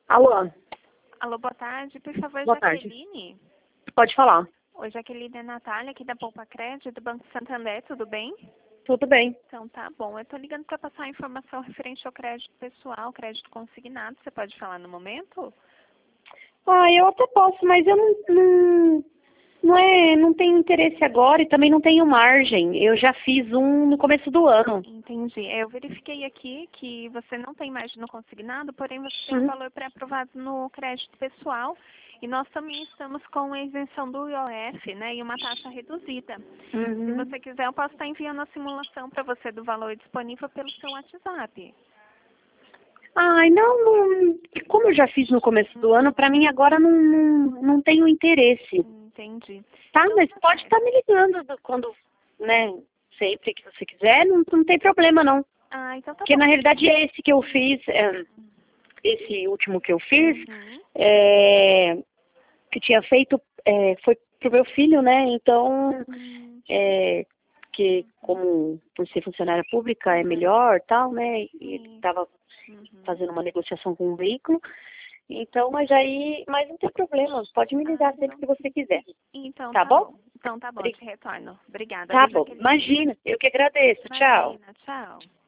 Alô, Alô, boa tarde. Por favor, boa tarde. Jaqueline. Pode falar. Oi, Jaqueline, é Natália, aqui da Poupa Crédito, do Banco Santander, tudo bem? Tudo bem. Então, tá bom. Eu tô ligando para passar a informação referente ao crédito pessoal, crédito consignado. Você pode falar no momento? Eu até posso, mas eu não tenho interesse agora e também não tenho margem. Eu já fiz um no começo do ano. Entendi. Eu verifiquei aqui que você não tem margem no consignado, porém você tem um Uhum. valor pré-aprovado no crédito pessoal. E nós também estamos com a isenção do IOF, né, e uma taxa reduzida. Se Uhum. você quiser, eu posso estar enviando a simulação para você do valor disponível pelo seu WhatsApp. Não, como eu já fiz no começo do ano, para mim agora não tenho interesse. Entendi. Tá, Então, mas tá pode certo. estar me ligando quando, né, sempre que você quiser, não tem problema não. Então tá Porque bom. na realidade esse que eu fiz, esse último que eu fiz, Uhum. que tinha feito foi pro meu filho, né? Então, Hum, que como por ser funcionária pública é aham. melhor, tal, né? E ele Sim. estava Uhum. fazendo uma negociação com o veículo. Então, mas não tem problema, pode me ligar sempre Então, que você quiser. então Tá tá bom? bom. Então tá bom, eu Obri- te retorno. Obrigada, Tá viu, bom, Jaqueline? imagina, eu que agradeço. Tchau. Imagina, tchau.